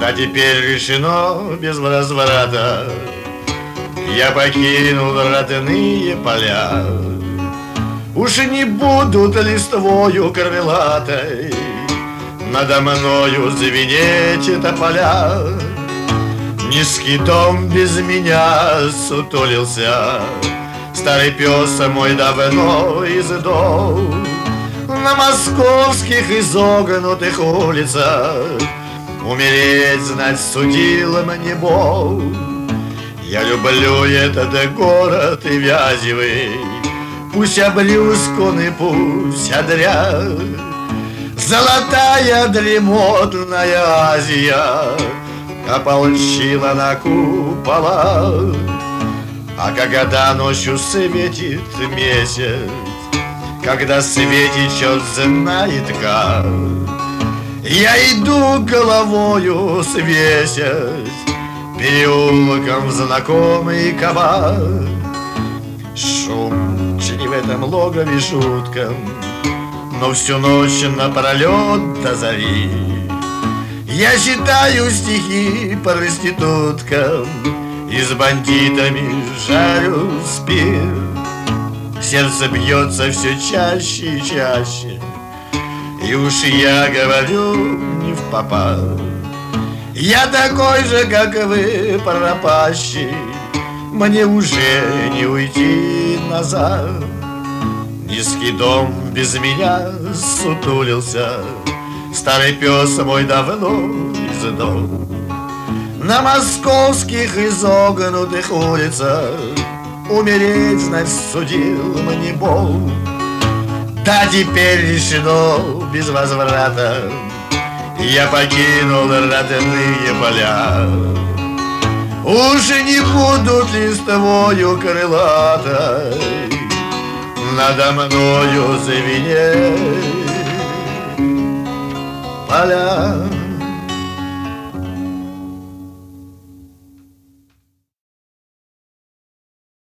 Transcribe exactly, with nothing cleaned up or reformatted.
Да теперь решено без возврата, я покинул родные поля. Уж не будут листвою крылатой надо мною звенеть тополя. Низкий дом без меня сутулился, старый пес мой давно издох. На московских изогнутых улицах умереть, знать, судил мне Бог. Я люблю этот город и Вязьевый, пусть обрюзган и пусть одряд. Золотая дремотная Азия ополчила на купола. А когда ночью светит месяц, когда светит черт знает как, я иду головою свесясь переулком в знакомый кабак. Шум, чи не в этом логове шуткам, но всю ночь напролет до зари я читаю стихи проституткам и с бандитами жарю спирт. Сердце бьется все чаще и чаще, и уж я говорю не впопад. Я такой же, как вы, пропащий, мне уже не уйти назад. Низкий дом без меня сутулился, старый пес мой давно издох. На московских изогнутых улицах умереть, знать, судил мне Бог. Да теперь решено без возврата, я покинул родные поля. Уж не будут листвою крылатой надо мною звенеть поля.